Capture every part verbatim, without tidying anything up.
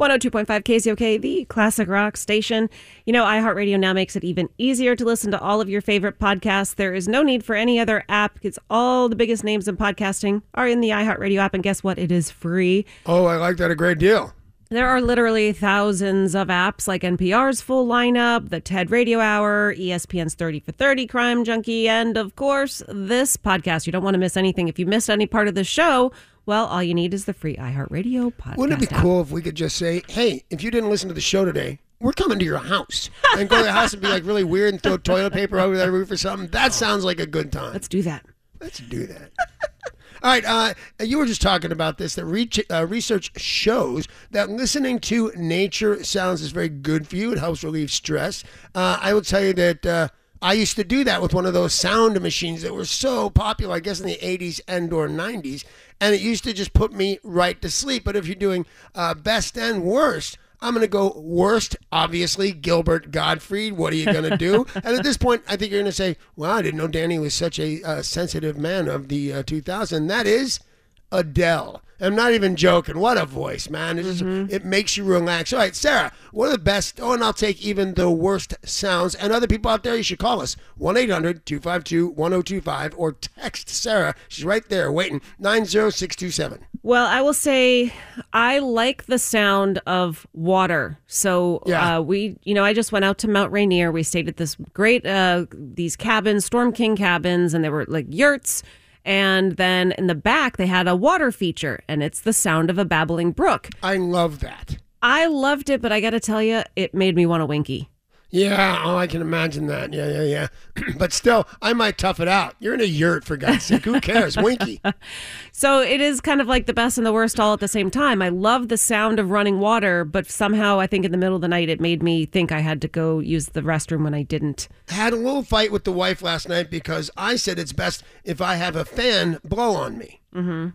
one oh two point five K Z O K, the classic rock station. You know, iHeartRadio now makes it even easier to listen to all of your favorite podcasts. There is no need for any other app because all the biggest names in podcasting are in the iHeartRadio app. And guess what? It is free. Oh, I like that a great deal. There are literally thousands of apps like N P R's full lineup, the TED Radio Hour, E S P N's thirty for thirty, Crime Junkie, and of course, this podcast. You don't want to miss anything. If you missed any part of the show, well, all you need is the free iHeartRadio podcast. Wouldn't it be app. cool if we could just say, hey, if you didn't listen to the show today, we're coming to your house. And go to the house and be like really weird and throw toilet paper over their roof or something. That sounds like a good time. Let's do that. Let's do that. All right, uh, you were just talking about this, that re- uh, research shows that listening to nature sounds is very good for you. It helps relieve stress. Uh, I will tell you that uh, I used to do that with one of those sound machines that were so popular, I guess, in the eighties and or nineties, and it used to just put me right to sleep. But if you're doing uh, best and worst, I'm going to go worst, obviously, Gilbert Gottfried. What are you going to do? And at this point, I think you're going to say, well, I didn't know Danny was such a uh, sensitive man of the uh, two thousand. That is Adele. I'm not even joking. What a voice, man. It, just, mm-hmm. it makes you relax. All right, Sarah, what are the best, oh, and I'll take even the worst sounds. And other people out there, you should call us, one eight hundred two five two one oh two five, or text Sarah. She's right there waiting, nine zero six two seven. Well, I will say I like the sound of water. So yeah. uh, we, you know, I just went out to Mount Rainier. We stayed at this great, uh, these cabins, Storm King cabins, and they were like yurts. And then in the back, they had a water feature, and it's the sound of a babbling brook. I love that. I loved it, but I got to tell you, it made me want a winky. Yeah, oh, I can imagine that. Yeah, yeah, yeah. But still, I might tough it out. You're in a yurt, for God's sake. Who cares? Winky. So it is kind of like the best and the worst all at the same time. I love the sound of running water, but somehow I think in the middle of the night, it made me think I had to go use the restroom when I didn't. Had a little fight with the wife last night because I said it's best if I have a fan blow on me. Mm-hmm.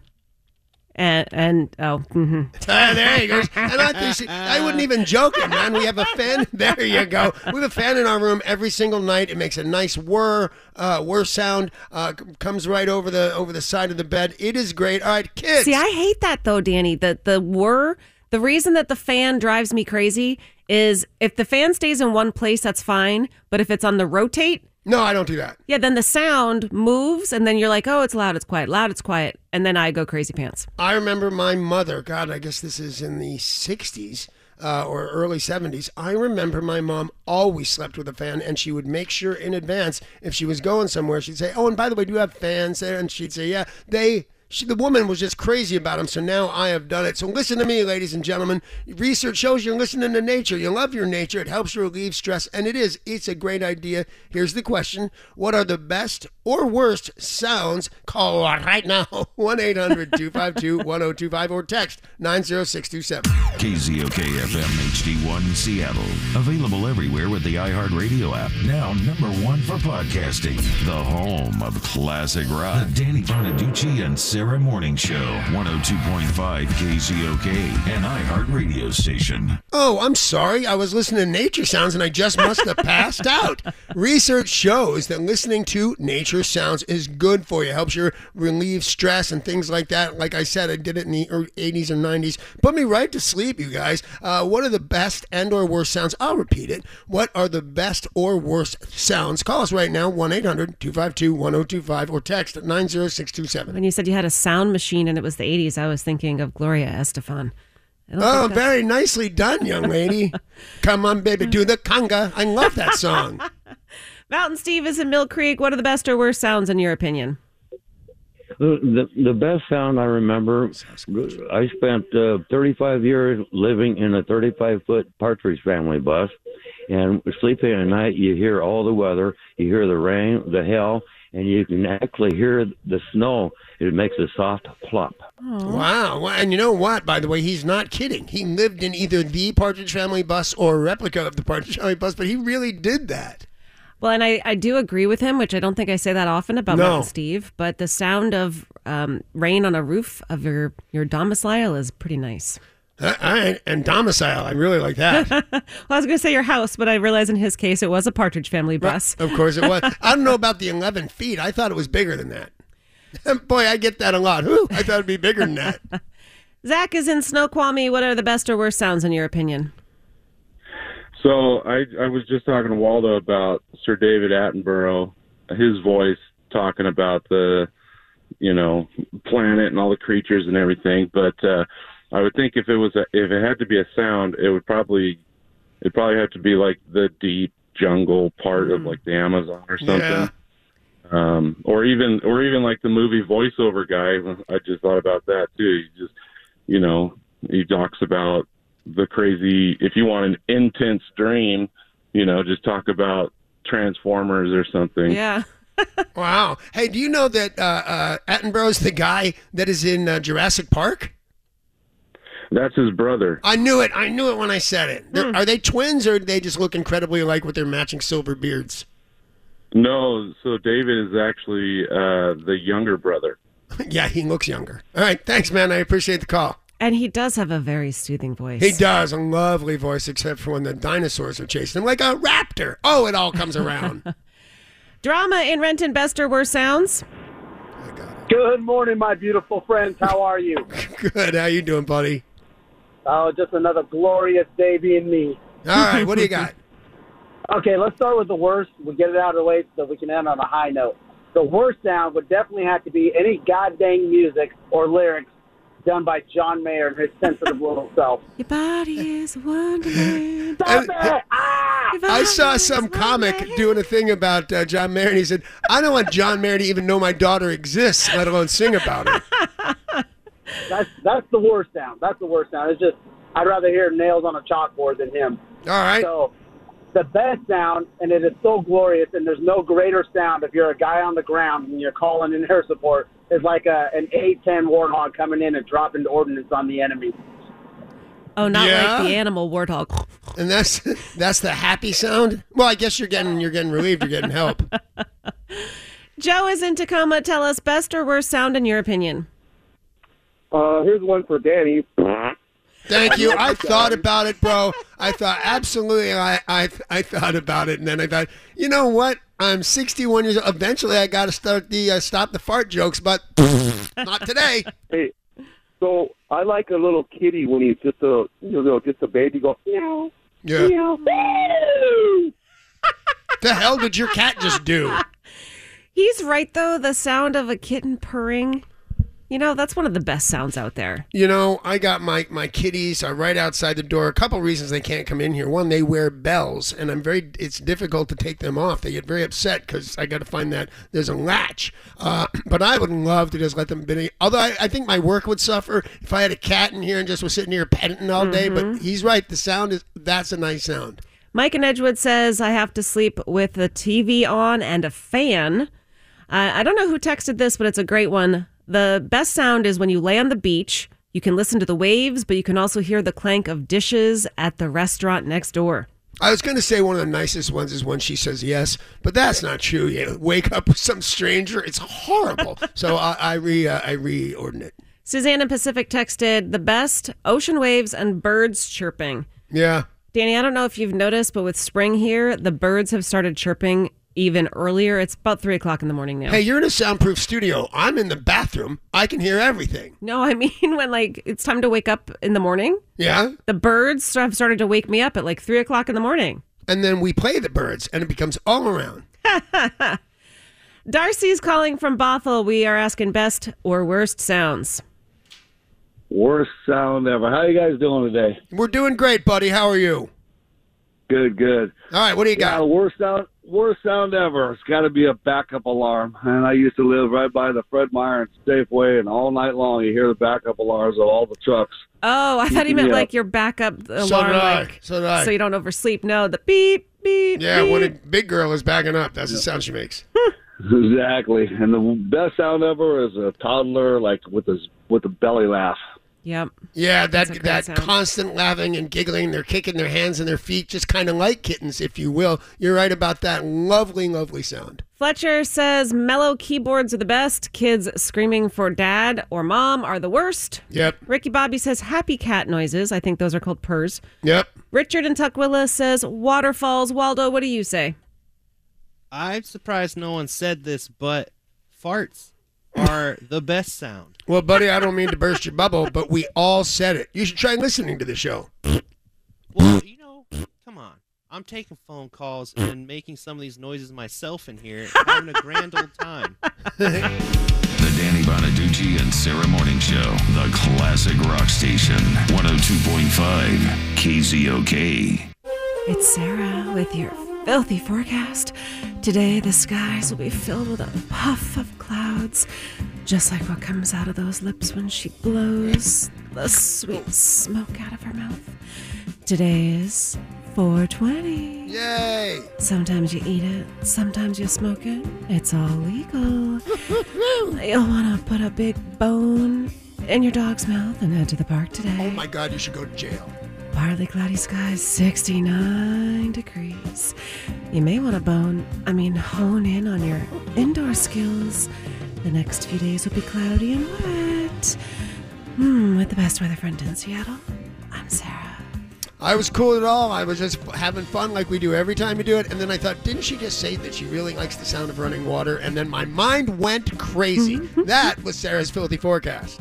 And, and oh, mm-hmm. uh, there he goes. And I, think she, I wouldn't even joke it, man. We have a fan. There you go. We have a fan in our room every single night. It makes a nice whir, uh, whir sound. Uh, comes right over the over the side of the bed. It is great. All right, kids. See, I hate that though, Danny. The the whir. The reason that the fan drives me crazy is if the fan stays in one place, that's fine. But if it's on the rotate. No, I don't do that. Yeah, then the sound moves, and then you're like, oh, it's loud, it's quiet, loud, it's quiet. And then I go crazy pants. I remember my mother, God, I guess this is in the sixties uh, or early seventies. I remember my mom always slept with a fan, and she would make sure in advance if she was going somewhere, she'd say, oh, and by the way, do you have fans there? And she'd say, yeah, they... She, the woman was just crazy about him, so now I have done it. So listen to me, ladies and gentlemen. Research shows you're listening to nature. You love your nature. It helps you relieve stress, and it is. It's a great idea. Here's the question. What are the best or worst sounds? Call right now, one eight hundred two five two one oh two five, or text nine zero six two seven. K Z O K F M H D one Seattle. Available everywhere with the iHeartRadio app. Now number one for podcasting. The home of classic rock. The Danny Bonaducci and Sarah Morning Show. one oh two point five K Z O K, an iHeartRadio station. Oh, I'm sorry. I was listening to nature sounds and I just must have passed out. Research shows that listening to nature sounds is good for you. Helps you relieve stress and things like that. Like I said, I did it in the eighties and nineties. Put me right to sleep, you guys. Uh, what are the best and or worst sounds? I'll repeat it. What are the best or worst sounds? Call us right now, one eight hundred two five two one oh two five, or text at nine zero six two seven. When you said you had a sound machine and it was the eighties, I was thinking of Gloria Estefan. Oh, very nicely done, young lady. Come on, baby, do the conga. I love that song. Mountain Steve is in Mill Creek. What are the best or worst sounds in your opinion? The the, the best sound I remember, I spent uh, thirty-five years living in a thirty-five foot Partridge Family bus, and sleeping at night, you hear all the weather, you hear the rain, the hail, and you can actually hear the snow. It makes a soft plop. Wow. And you know what? By the way, he's not kidding. He lived in either the Partridge Family bus or a replica of the Partridge Family bus, but he really did that. Well, and I, I do agree with him, which I don't think I say that often about No. Mountain Steve, but the sound of um, rain on a roof of your, your domicile is pretty nice. Uh, I, and domicile, I really like that. Well, I was going to say your house, but I realized in his case it was a Partridge Family bus. Of course it was. I don't know about the eleven feet. I thought it was bigger than that. Boy, I get that a lot. Whew, I thought it'd be bigger than that. Zach is in Snoqualmie. What are the best or worst sounds in your opinion? So I, I was just talking to Waldo about Sir David Attenborough, his voice talking about the, you know, planet and all the creatures and everything. But uh, I would think if it was a, if it had to be a sound, it would probably it probably have to be like the deep jungle part mm. of like the Amazon or something. Yeah. Um, or even or even like the movie voiceover guy. I just thought about that too. He just, you know, he talks about the crazy, if you want an intense dream, you know, just talk about Transformers or something. Yeah. Wow. Hey, do you know that uh, uh, Attenborough's the guy that is in uh, Jurassic Park? That's his brother. I knew it. I knew it when I said it. Hmm. Are they twins or do they just look incredibly alike with their matching silver beards? No, so David is actually uh, the younger brother. Yeah, he looks younger. All right. Thanks, man. I appreciate the call. And he does have a very soothing voice. He does. A lovely voice, except for when the dinosaurs are chasing him like a raptor. Oh, it all comes around. Drama in Renton, best or worst sounds? I got it. Good morning, my beautiful friends. How are you? Good. How you doing, buddy? Oh, just another glorious day being me. All right. What do you got? Okay, let's start with the worst. We'll get it out of the way so we can end on a high note. The worst sound would definitely have to be any goddamn music or lyrics done by John Mayer and his sensitive little self. Your body is a wonderland. Stop it! Ah! I saw some comic doing a thing about uh, John Mayer, and he said, I don't want John Mayer to even know my daughter exists, let alone sing about her. That's that's the worst sound. That's the worst sound. It's just, I'd rather hear nails on a chalkboard than him. All right. So, the best sound, and it is so glorious, and there's no greater sound if you're a guy on the ground and you're calling in air support, is like a, an A ten Warthog coming in and dropping ordnance on the enemy. Oh, not Yeah. like the animal warthog. And that's that's the happy sound? Well, I guess you're getting you're getting relieved, you're getting help. Joe is in Tacoma. Tell us best or worst sound in your opinion. Uh, here's one for Danny. Thank you. I thought about it, bro. I thought absolutely. I, I I thought about it, and then I thought, you know what? I'm sixty-one years old. Eventually, I got to start the uh, stop the fart jokes, but not today. Hey, so I like a little kitty when he's just a you know just a baby. Go meow, Yeah. meow. The hell did your cat just do? He's right, though. The sound of a kitten purring. You know, that's one of the best sounds out there. You know, I got my, my kitties are right outside the door. A couple reasons they can't come in here. One, they wear bells, and I'm very. It's difficult to take them off. They get very upset because I got to find that there's a latch. Uh, but I would love to just let them be. Although I, I think my work would suffer if I had a cat in here and just was sitting here petting all day. Mm-hmm. But he's right. The sound is that's a nice sound. Mike in Edgewood says, I have to sleep with the T V on and a fan. Uh, I don't know who texted this, but it's a great one. The best sound is when you lay on the beach. You can listen to the waves, but you can also hear the clank of dishes at the restaurant next door. I was going to say one of the nicest ones is when she says yes, but that's not true. You wake up with some stranger. It's horrible. So I, I re uh, I reordinate it. Suzanne in Pacific texted, the best, ocean waves and birds chirping. Yeah. Danny, I don't know if you've noticed, but with spring here, the birds have started chirping even earlier. It's about three o'clock in the morning now. Hey, you're in a soundproof studio. I'm in the bathroom. I can hear everything. No, I mean when like it's time to wake up in the morning. Yeah? The birds have started to wake me up at like three o'clock in the morning. And then we play the birds, and it becomes all around. Darcy's calling from Bothell. We are asking best or worst sounds. Worst sound ever. How you guys doing today? We're doing great, buddy. How are you? Good, good. All right, what do you Yeah, got? worst sound, worst sound ever. It's got to be a backup alarm. And I used to live right by the Fred Meyer and Safeway, and all night long you hear the backup alarms of all the trucks. Oh, I thought he meant Yeah. like your backup alarm. So did I. Like, So did I. so you don't oversleep. No, the beep, beep, Yeah, beep. when a big girl is backing up, that's the sound she makes. Exactly. And the best sound ever is a toddler, like with his with a belly laugh. Yep. Yeah, That's that a great that sound. constant laughing and giggling. They're kicking their hands and their feet, just kind of like kittens, if you will. You're right about that. Lovely, lovely sound. Fletcher says mellow keyboards are the best. Kids screaming for dad or mom are the worst. Yep, Ricky Bobby says happy cat noises. I think those are called purrs. yep. Richard in Tukwila says waterfalls. Waldo, what do you say? I'm surprised no one said this, but farts. are the best sound. Well, buddy, I don't mean to burst your bubble, but we all said it. You should try listening to the show. Well, you know, come on. I'm taking phone calls and making some of these noises myself in here, having a grand old time. The Danny Bonaducci and Sarah Morning Show, the classic rock station, one oh two point five K Z O K. It's Sarah with your filthy forecast. Today, the skies will be filled with a puff of clouds, just like what comes out of those lips when she blows the sweet smoke out of her mouth. Today is four twenty. Yay! Sometimes you eat it, sometimes you smoke it. It's all legal. You'll want to put a big bone in your dog's mouth and head to the park today. Oh my God, you should go to jail. Partly cloudy skies, sixty-nine degrees. You may want to bone, I mean hone in on your indoor skills. The next few days will be cloudy and wet. Hmm, with the best weather front in Seattle, I'm Sarah. I was cool at all. I was just having fun like we do every time you do it. And then I thought, didn't she just say that she really likes the sound of running water? And then my mind went crazy. That was Sarah's filthy forecast.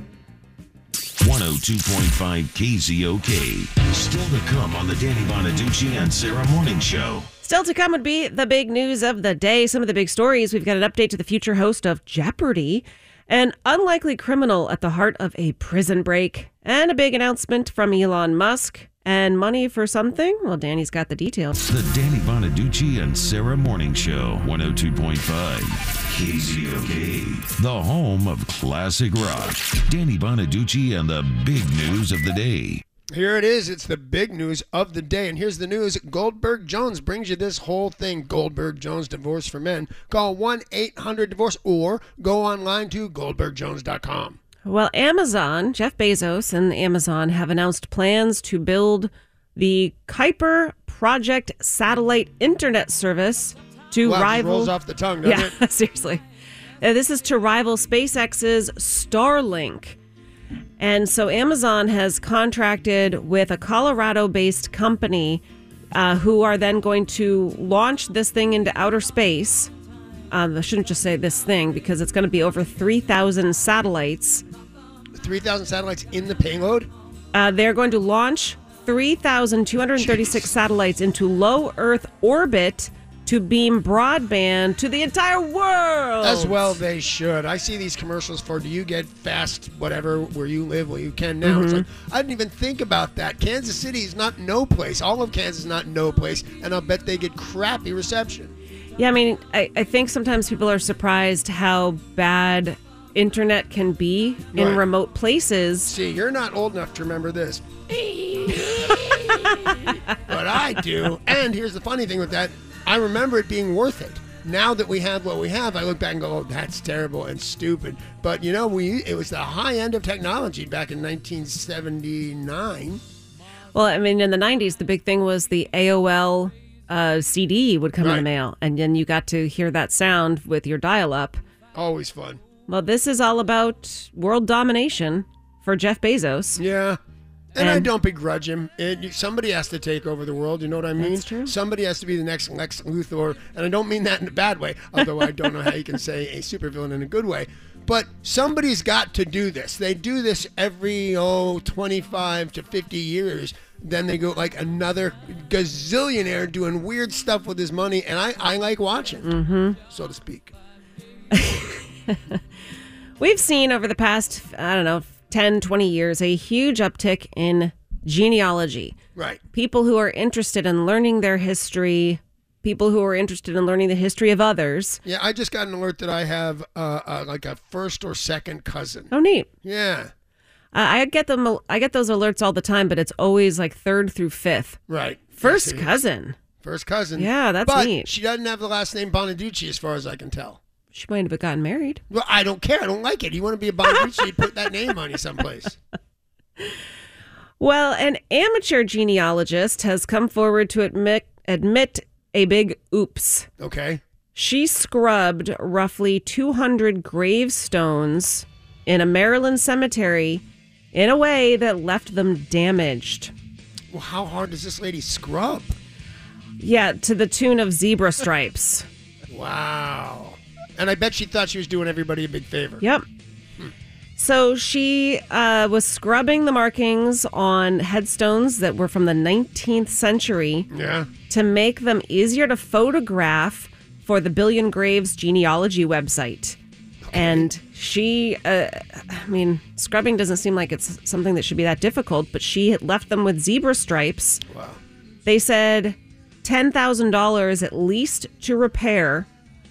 one oh two point five K Z O K. Still to come on the Danny Bonaducci and Sarah Morning Show. Still to come would be the big news of the day. Some of the big stories. We've got an update to the future host of Jeopardy! An unlikely criminal at the heart of a prison break, and a big announcement from Elon Musk. And money for something? Well, Danny's got the details. The Danny Bonaducci and Sarah Morning Show, one oh two point five K Z O K. The home of classic rock. Danny Bonaducci and the big news of the day. Here it is. It's the big news of the day. And here's the news. Goldberg Jones brings you this whole thing. Goldberg Jones Divorce for Men. Call one eight hundred divorce or go online to goldberg jones dot com. Well, Amazon, Jeff Bezos and Amazon have announced plans to build the Kuiper Project satellite internet service to wow, rival. Rolls off the tongue, doesn't yeah, it? seriously. Uh, this is to rival SpaceX's Starlink. And so Amazon has contracted with a Colorado-based company uh, who are then going to launch this thing into outer space. Um, I shouldn't just say this thing because it's going to be over three thousand satellites. three thousand satellites in the payload? Uh, they're going to launch three thousand two hundred thirty-six Jeez. satellites into low Earth orbit to beam broadband to the entire world. As well they should. I see these commercials for, do you get fast whatever where you live? Well, you can now. Mm-hmm. It's like, I didn't even think about that. Kansas City is not no place. All of Kansas is not no place, and I'll bet they get crappy reception. Yeah, I mean, I, I think sometimes people are surprised how bad internet can be in right. remote places. See, you're not old enough to remember this. But I do. And here's the funny thing with that. I remember it being worth it. Now that we have what we have, I look back and go, oh, that's terrible and stupid. But, you know, we it was the high end of technology back in nineteen seventy-nine. Well, I mean, in the nineties, the big thing was the A O L uh, C D would come right. in the mail. And then you got to hear that sound with your dial-up. Always fun. Well, this is all about world domination for Jeff Bezos. Yeah. And, and I don't begrudge him. It, somebody has to take over the world. You know what I mean? That's true. Somebody has to be the next Lex Luthor. And I don't mean that in a bad way, although I don't know how you can say a supervillain in a good way. But somebody's got to do this. They do this every, oh, twenty-five to fifty years. Then they go like another gazillionaire doing weird stuff with his money. And I, I like watching, mm-hmm. so to speak. We've seen over the past, I don't know, ten, twenty years, a huge uptick in genealogy. Right. People who are interested in learning their history, people who are interested in learning the history of others. Yeah, I just got an alert that I have uh, uh, like a first or second cousin. Oh, neat. Yeah. Uh, I get them. I get those alerts all the time, but it's always like third through fifth. Right. First yes, cousin. First cousin. Yeah, that's but neat. She doesn't have the last name Bonaducci as far as I can tell. She might have gotten married. Well, I don't care. I don't like it. You want to be a Bonaducci, put that name on you someplace. Well, an amateur genealogist has come forward to admit admit a big oops. Okay. She scrubbed roughly two hundred gravestones in a Maryland cemetery in a way that left them damaged. Well, how hard does this lady scrub? Yeah, to the tune of zebra stripes. Wow. And I bet she thought she was doing everybody a big favor. Yep. So she uh, was scrubbing the markings on headstones that were from the nineteenth century Yeah. to make them easier to photograph for the Billion Graves genealogy website. And she, uh, I mean, scrubbing doesn't seem like it's something that should be that difficult, but she had left them with zebra stripes. Wow. They said ten thousand dollars at least to repair.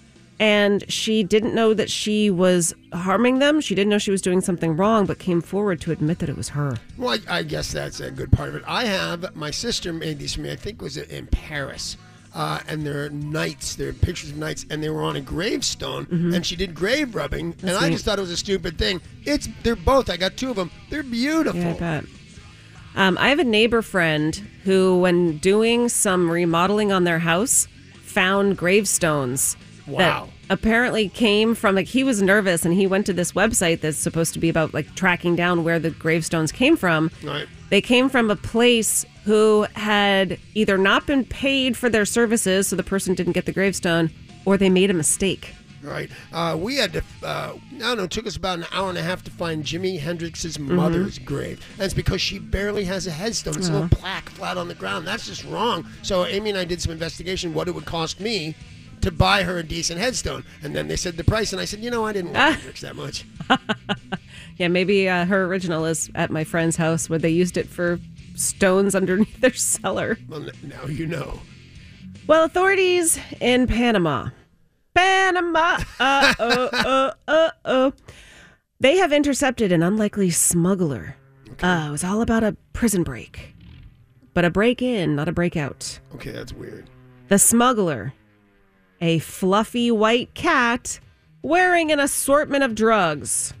And she didn't know that she was harming them. She didn't know she was doing something wrong, but came forward to admit that it was her. Well, I, I guess that's a good part of it. I have, my sister made these for me, I think it was in Paris. Uh, and they're knights, they're pictures of knights, and they were on a gravestone, Mm-hmm. and she did grave rubbing, That's and I neat. just thought it was a stupid thing. It's They're both, I got two of them, they're beautiful. Yeah, I bet. Um, I have a neighbor friend who, when doing some remodeling on their house, found gravestones. Wow. That apparently came from, like, he was nervous and he went to this website that's supposed to be about, like, tracking down where the gravestones came from. Right. They came from a place who had either not been paid for their services, so the person didn't get the gravestone, or they made a mistake. Right. Uh, we had to, uh, I don't know, it took us about an hour and a half to find Jimi Hendrix's mother's grave. And it's because she barely has a headstone. It's a little plaque flat on the ground. That's just wrong. So Amy and I did some investigation what it would cost me to buy her a decent headstone. And then they said the price, and I said, you know, I didn't like Hendrix that much. Yeah, maybe uh, her original is at my friend's house where they used it for stones underneath their cellar. Well, n- now you know. Well, authorities in Panama. Panama. Uh oh, uh uh oh. They have intercepted an unlikely smuggler. Uh, it was all about a prison break. But a break in, not a break out. Okay, that's weird. The smuggler, a fluffy white cat wearing an assortment of drugs.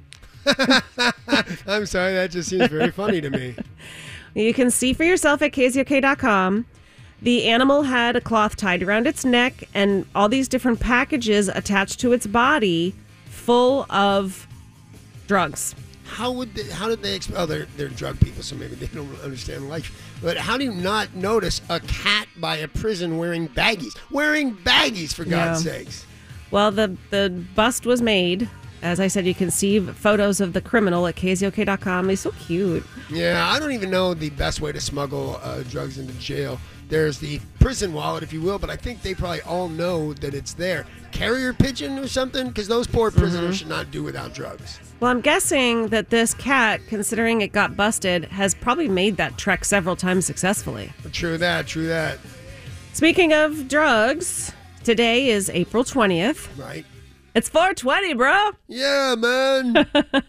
I'm sorry, that just seems very funny to me. You can see for yourself at K Z O K dot com. The animal had a cloth tied around its neck and all these different packages attached to its body full of drugs. How would they, how did they exp- oh they're, they're drug people, so maybe they don't understand life, but how do you not notice a cat by a prison wearing baggies wearing baggies for God's Yeah. sakes? Well, the, the bust was made. As I said, you can see photos of the criminal at K Z O K dot com. He's so cute. Yeah, I don't even know the best way to smuggle uh, drugs into jail. There's the prison wallet, if you will, but I think they probably all know that it's there. Carrier pigeon or something, because those poor prisoners should not do without drugs. Well, I'm guessing that this cat, considering it got busted, has probably made that trek several times successfully. True that, true that. Speaking of drugs, today is April twentieth. Right. It's four twenty, bro. Yeah, man.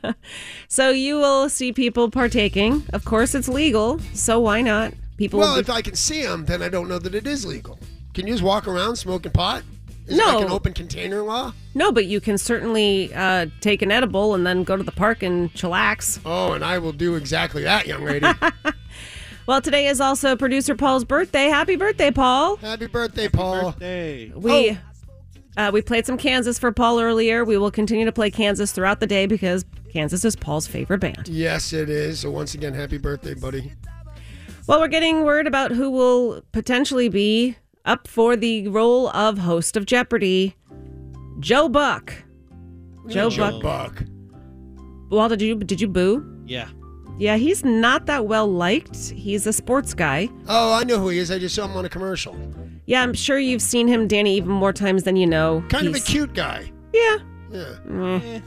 So you will see people partaking. Of course, it's legal, so why not? People. Well, will if be- I can see them, then I don't know that it is legal. Can you just walk around smoking pot? Is No. it like an open container law? No, but you can certainly uh, take an edible and then go to the park and chillax. Oh, and I will do exactly that, young lady. Well, today is also producer Paul's birthday. Happy birthday, Paul. Happy birthday, Paul. Birthday. We uh, we played some Kansas for Paul earlier. We will continue to play Kansas throughout the day because Kansas is Paul's favorite band. Yes, it is. So once again, happy birthday, buddy. Well, we're getting word about who will potentially be up for the role of host of Jeopardy. Joe Buck. Joe Joe Buck. Buck. Well, did you did you boo? Yeah. Yeah, he's not that well liked. He's a sports guy. Oh, I know who he is. I just saw him on a commercial. Yeah, I'm sure you've seen him, Danny, even more times than you know. Kind of a He's- cute guy. Yeah. Yeah. Eh.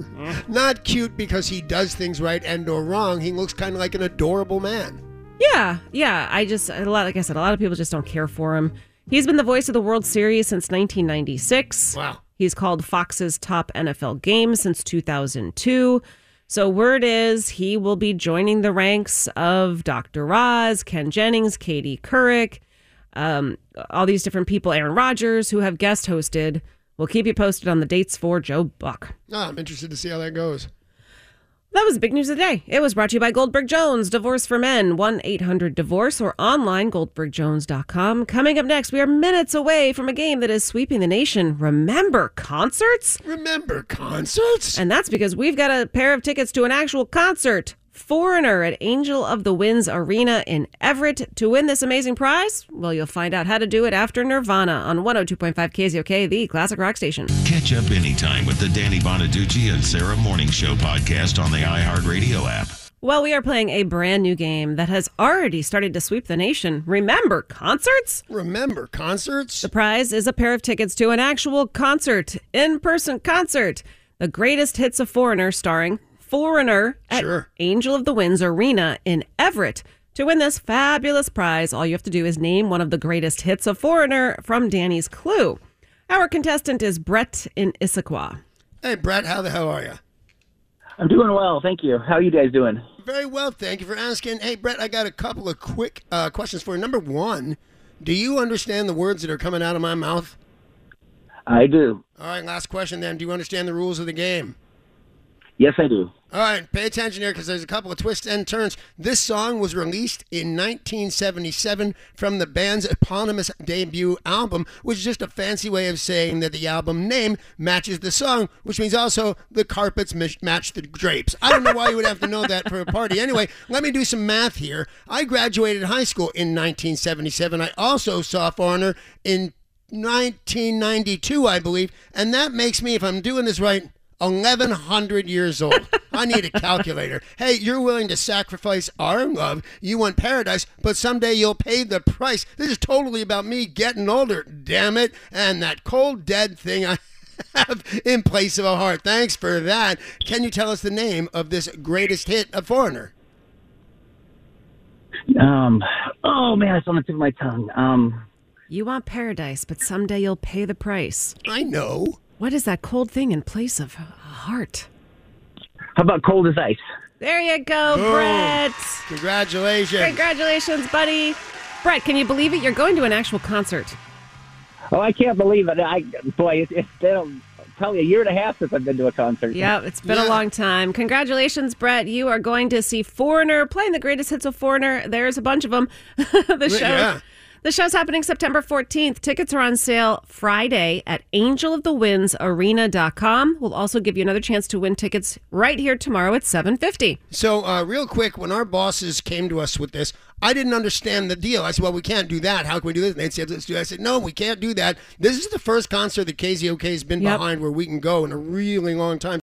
Not cute because he does things right and or wrong. He looks kind of like an adorable man. Yeah, yeah. I just a lot, like I said, a lot of people just don't care for him. He's been the voice of the World Series since nineteen ninety-six. Wow. He's called Fox's top N F L game since two thousand two. So word is he will be joining the ranks of Doctor Oz, Ken Jennings, Katie Couric, um, all these different people, Aaron Rodgers, who have guest hosted. We'll keep you posted on the dates for Joe Buck. Oh, I'm interested to see how that goes. That was the big news of the day. It was brought to you by Goldberg Jones, Divorce for Men, one eight hundred divorce or online, goldberg jones dot com. Coming up next, we are minutes away from a game that is sweeping the nation. Remember concerts? Remember concerts? And that's because we've got a pair of tickets to an actual concert. Foreigner at Angel of the Winds Arena in Everett. To win this amazing prize, well, you'll find out how to do it after Nirvana on one oh two point five K Z O K, the classic rock station. Catch up anytime with the Danny Bonaducci and Sarah Morning Show podcast on the iHeartRadio app. Well, we are playing a brand new game that has already started to sweep the nation. Remember concerts? Remember concerts? The prize is a pair of tickets to an actual concert, in-person concert. The greatest hits of Foreigner, starring Foreigner at Sure. Angel of the Winds Arena in Everett. To win this fabulous prize, all you have to do is name one of the greatest hits of Foreigner from Danny's Clue. Our contestant is Brett in Issaquah. Hey, Brett, how the hell are you? I'm doing well, thank you. How are you guys doing? Very well, thank you for asking. Hey, Brett, I got a couple of quick uh, questions for you. Number one, do you understand the words that are coming out of my mouth? I do. All right, last question then. Do you understand the rules of the game? Yes, I do. All right, pay attention here because there's a couple of twists and turns. This song was released in nineteen seventy-seven from the band's eponymous debut album, which is just a fancy way of saying that the album name matches the song, which means also the carpets match the drapes. I don't know why you would have to know that for a party. Anyway, let me do some math here. I graduated high school in nineteen seventy-seven. I also saw Foreigner in nineteen ninety-two, I believe, and that makes me, if I'm doing this right, eleven hundred years old. I need a calculator. Hey, you're willing to sacrifice our love. You want paradise, but someday you'll pay the price. This is totally about me getting older, damn it, and that cold, dead thing I have in place of a heart. Thanks for that. Can you tell us the name of this greatest hit of Foreigner? Um. Oh, man, it's on the tip of my tongue. Um. You want paradise, but someday you'll pay the price. I know. What is that cold thing in place of a heart? How about Cold as Ice? There you go, Boom. Brett. Congratulations. Congratulations, buddy. Brett, can you believe it? You're going to an actual concert. Oh, I can't believe it. I boy, it's, it's been probably a year and a half since I've been to a concert. Yeah, it's been Yeah. a long time. Congratulations, Brett. You are going to see Foreigner playing the greatest hits of Foreigner. There's a bunch of them. the show. Yeah. The show's happening September fourteenth. Tickets are on sale Friday at angel of the winds arena dot com. We'll also give you another chance to win tickets right here tomorrow at seven fifty. So, uh, real quick, when our bosses came to us with this, I didn't understand the deal. I said, well, we can't do that. How can we do this? And they said, let's do that. I said, no, we can't do that. This is the first concert that K Z O K has been Yep. behind where we can go in a really long time.